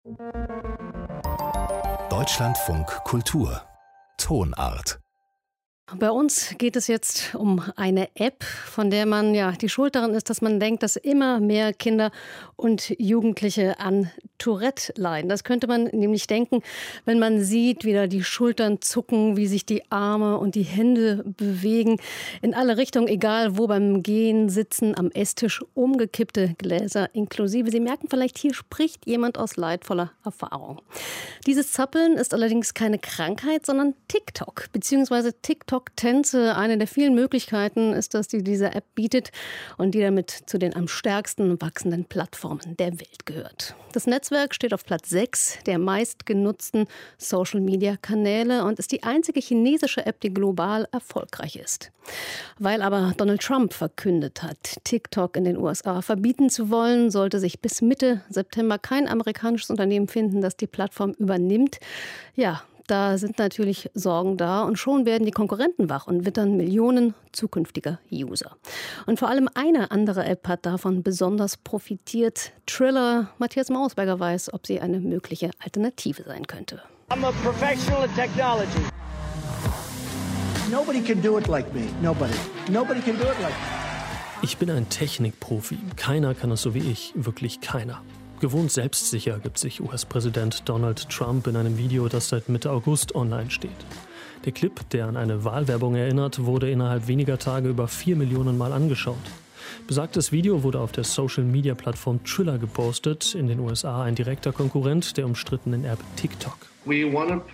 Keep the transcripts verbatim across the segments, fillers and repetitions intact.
Deutschlandfunk Kultur Tonart. Bei uns geht es jetzt um eine App, von der man ja die Schuld daran ist, dass man denkt, dass immer mehr Kinder und Jugendliche an Tourette leiden. Das könnte man nämlich denken, wenn man sieht, wie da die Schultern zucken, wie sich die Arme und die Hände bewegen. In alle Richtungen, egal wo, beim Gehen, Sitzen, am Esstisch, umgekippte Gläser inklusive. Sie merken vielleicht, hier spricht jemand aus leidvoller Erfahrung. Dieses Zappeln ist allerdings keine Krankheit, sondern TikTok, beziehungsweise TikTok-Tänze. Eine der vielen Möglichkeiten ist das, die diese App bietet und die damit zu den am stärksten wachsenden Plattformen der Welt gehört. Das Netzwerk steht auf Platz sechs der meistgenutzten Social-Media-Kanäle und ist die einzige chinesische App, die global erfolgreich ist. Weil aber Donald Trump verkündet hat, TikTok in den U S A verbieten zu wollen, sollte sich bis Mitte September kein amerikanisches Unternehmen finden, das die Plattform übernimmt. Ja, da sind natürlich Sorgen da und schon werden die Konkurrenten wach und wittern Millionen zukünftiger User. Und vor allem eine andere App hat davon besonders profitiert. Triller. Matthias Mausberger weiß, ob sie eine mögliche Alternative sein könnte. I'm a professional in technology. Nobody can do it like me. Nobody. Nobody can do it like me. Ich bin ein Technikprofi. Keiner kann es so wie ich. Wirklich keiner. Gewohnt selbstsicher gibt sich U S-Präsident Donald Trump in einem Video, das seit Mitte August online steht. Der Clip, der an eine Wahlwerbung erinnert, wurde innerhalb weniger Tage über vier Millionen Mal angeschaut. Besagtes Video wurde auf der Social-Media-Plattform Triller gepostet, in den U S A ein direkter Konkurrent der umstrittenen App TikTok. Wir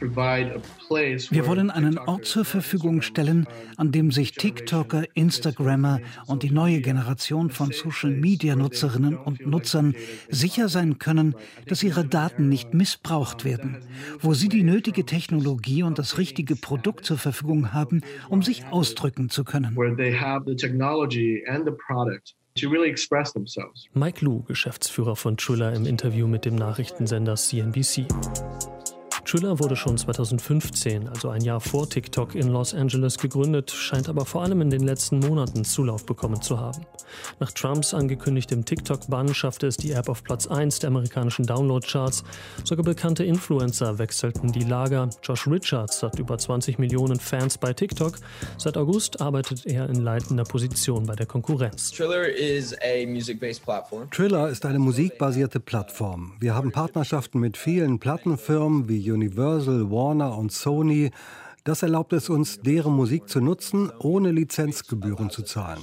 wollen einen Ort zur Verfügung stellen, an dem sich TikToker, Instagrammer und die neue Generation von Social-Media-Nutzerinnen und Nutzern sicher sein können, dass ihre Daten nicht missbraucht werden, wo sie die nötige Technologie und das richtige Produkt zur Verfügung haben, um sich ausdrücken zu können. Mike Lu, Geschäftsführer von Triller, im Interview mit dem Nachrichtensender C N B C. Triller wurde schon zweitausendfünfzehn, also ein Jahr vor TikTok, in Los Angeles gegründet, scheint aber vor allem in den letzten Monaten Zulauf bekommen zu haben. Nach Trumps angekündigtem TikTok-Bann schaffte es die App auf Platz eins der amerikanischen Download-Charts. Sogar bekannte Influencer wechselten die Lager. Josh Richards hat über zwanzig Millionen Fans bei TikTok. Seit August arbeitet er in leitender Position bei der Konkurrenz. Triller is a music-based platform. Triller ist eine musikbasierte Plattform. Wir haben Partnerschaften mit vielen Plattenfirmen wie Universal, Warner und Sony. Das erlaubt es uns, deren Musik zu nutzen, ohne Lizenzgebühren zu zahlen.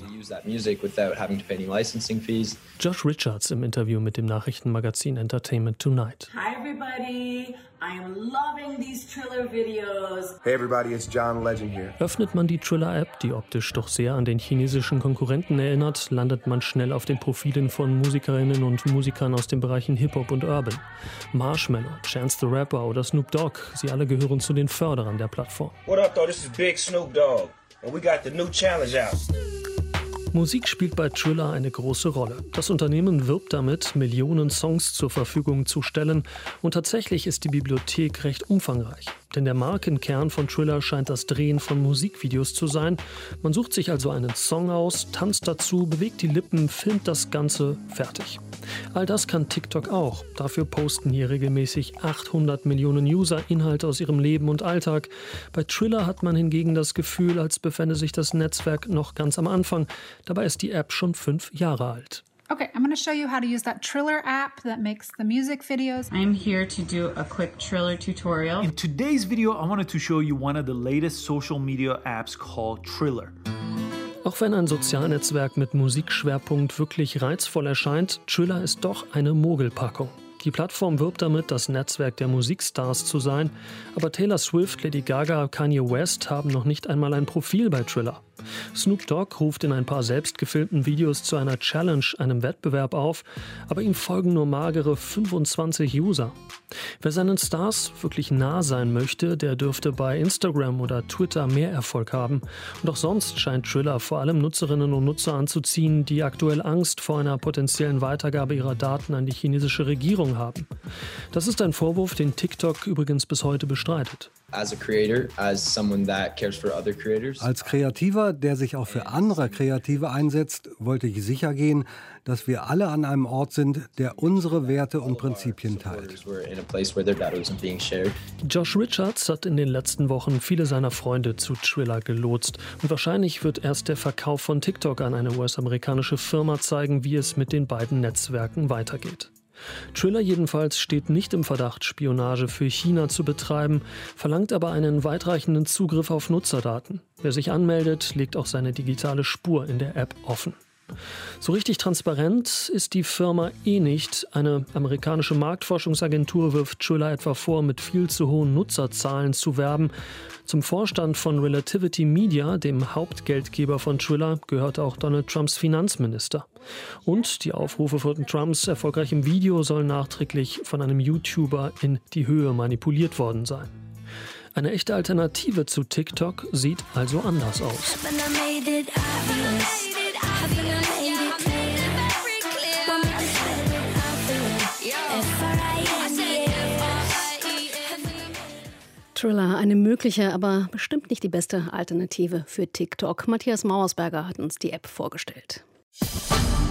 Josh Richards im Interview mit dem Nachrichtenmagazin Entertainment Tonight. Hi everybody, I am loving these Triller videos. Hey everybody, it's John Legend here. Öffnet man die Triller-App, die optisch doch sehr an den chinesischen Konkurrenten erinnert, landet man schnell auf den Profilen von Musikerinnen und Musikern aus den Bereichen Hip-Hop und Urban. Marshmello, Chance the Rapper oder Snoop Dogg, sie alle gehören zu den Förderern der Plattform. What up, though? This is Big Snoop Dogg, and we got the new challenge out. Musik spielt bei Triller eine große Rolle. Das Unternehmen wirbt damit, Millionen Songs zur Verfügung zu stellen. Und tatsächlich ist die Bibliothek recht umfangreich. Denn der Markenkern von Triller scheint das Drehen von Musikvideos zu sein. Man sucht sich also einen Song aus, tanzt dazu, bewegt die Lippen, filmt das Ganze, fertig. All das kann TikTok auch. Dafür posten hier regelmäßig achthundert Millionen User Inhalte aus ihrem Leben und Alltag. Bei Triller hat man hingegen das Gefühl, als befände sich das Netzwerk noch ganz am Anfang. Dabei ist die App schon fünf Jahre alt. Okay, I'm going to show you how to use that Triller app that makes the music videos. I'm here to do a quick Triller tutorial. In today's video, I wanted to show you one of the latest social media apps called Triller. Auch wenn ein Sozialnetzwerk mit Musikschwerpunkt wirklich reizvoll erscheint, Triller ist doch eine Mogelpackung. Die Plattform wirbt damit, das Netzwerk der Musikstars zu sein, aber Taylor Swift, Lady Gaga, Kanye West haben noch nicht einmal ein Profil bei Triller. Snoop Dogg ruft in ein paar selbst gefilmten Videos zu einer Challenge, einem Wettbewerb auf, aber ihm folgen nur magere fünfundzwanzig User. Wer seinen Stars wirklich nah sein möchte, der dürfte bei Instagram oder Twitter mehr Erfolg haben. Und auch sonst scheint Triller vor allem Nutzerinnen und Nutzer anzuziehen, die aktuell Angst vor einer potenziellen Weitergabe ihrer Daten an die chinesische Regierung haben. Das ist ein Vorwurf, den TikTok übrigens bis heute bestreitet. As a creator, as someone that cares for other creators. Als Kreativer, der sich auch für andere Kreative einsetzt, wollte ich sicher gehen, dass wir alle an einem Ort sind, der unsere Werte und Prinzipien teilt. Josh Richards hat in den letzten Wochen viele seiner Freunde zu Triller gelotst. Und wahrscheinlich wird erst der Verkauf von TikTok an eine U S-amerikanische Firma zeigen, wie es mit den beiden Netzwerken weitergeht. Triller jedenfalls steht nicht im Verdacht, Spionage für China zu betreiben, verlangt aber einen weitreichenden Zugriff auf Nutzerdaten. Wer sich anmeldet, legt auch seine digitale Spur in der App offen. So richtig transparent ist die Firma eh nicht. Eine amerikanische Marktforschungsagentur wirft Triller etwa vor, mit viel zu hohen Nutzerzahlen zu werben. Zum Vorstand von Relativity Media, dem Hauptgeldgeber von Triller, gehört auch Donald Trumps Finanzminister. Und die Aufrufe von Trumps erfolgreichem Video sollen nachträglich von einem YouTuber in die Höhe manipuliert worden sein. Eine echte Alternative zu TikTok sieht also anders aus. Triller, eine mögliche, aber bestimmt nicht die beste Alternative für TikTok. Matthias Mauersberger hat uns die App vorgestellt.